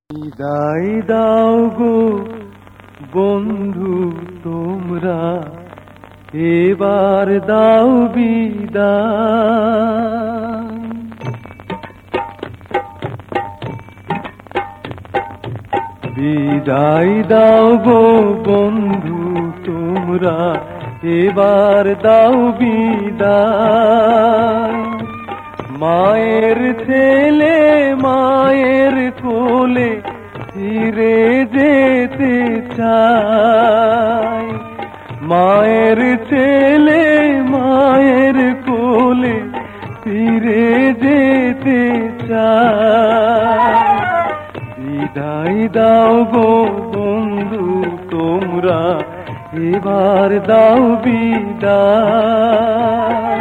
বিদায় দাও গো বন্ধু তোমরা, এবার দাও বিদায়। বিদায় দাও গো বন্ধু তোমরা, এবার দাও বিদায়। মায়ের ছেলে মায়ের কোলে ফিরে যেতে চায়। মায়ের ছেলে মায়ের কোলে ফিরে যেতে চায়। বিদায় দাও গো বন্ধু তোমরা, এবার দাও বিদায়।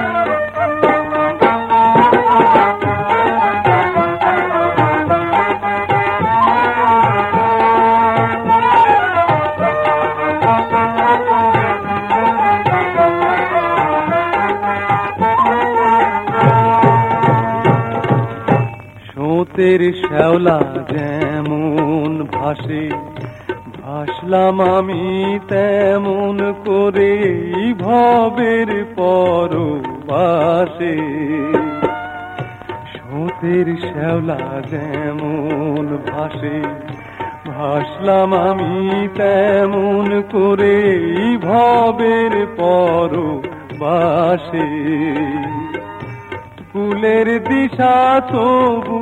স্রোতের শ্যাওলা যেমন ভাসে, ভাসলাম আমি তেমন করে ভবের পরবাসে। স্রোতের শ্যাওলা যেমন ভাসে, ভাসলাম আমি তেমন করে ভবের পরবাসে। ফুলের দিশা তবু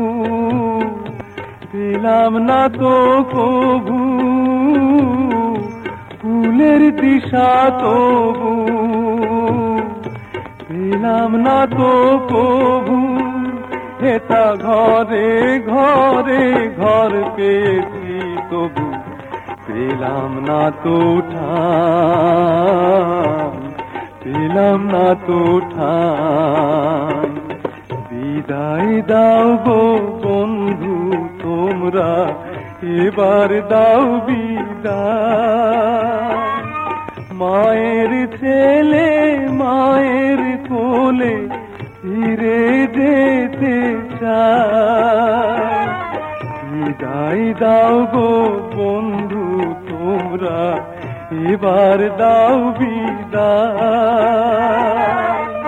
পেলাম না তো কবু, ফুলের দিশা তবু পেলাম না তো কবু। হেতা ঘরে ঘরে ঘর পেয়েছি তবু পেলাম না তো ঠাঁই, পেলাম না তো ঠাঁই। বিদায় দাও গো বন্ধু তোমরা, এবার দাও বিদায়। মায়ের ছেলে মায়ের কোলে ফিরে যেতে চায়। বিদায় দাও গো বন্ধু তোমরা, এবার দাও বিদায়।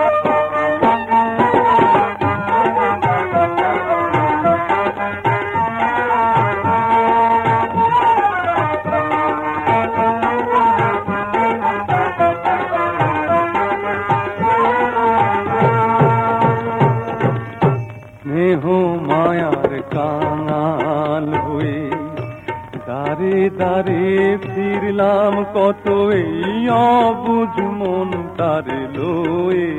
স্নেহ মায়ার কাঙাল হয়ে দারে দারে ফিরলাম কত এই অবুঝ মন তারে লয়ে।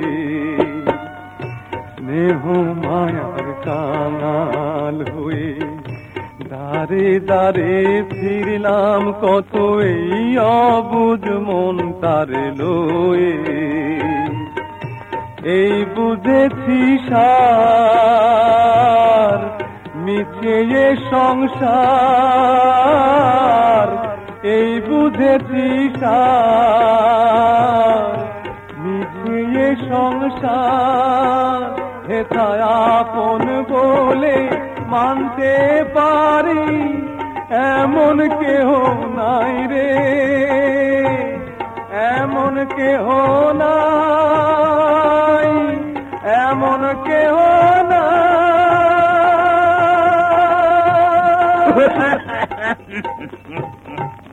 স্নেহ মায়ার কাঙাল হয়ে দারে দারে ফিরলাম কত এই অবুঝ মন তারে লয়ে। এই বুঝেছি সার মিছে এ সংসার, এই বুঝেছি সার মিছে এ সংসার। হেথায় আপন বলে মানতে পারি এমন কেহ নাই রে, এমন কেহ নাই, এমন কেহ নাই।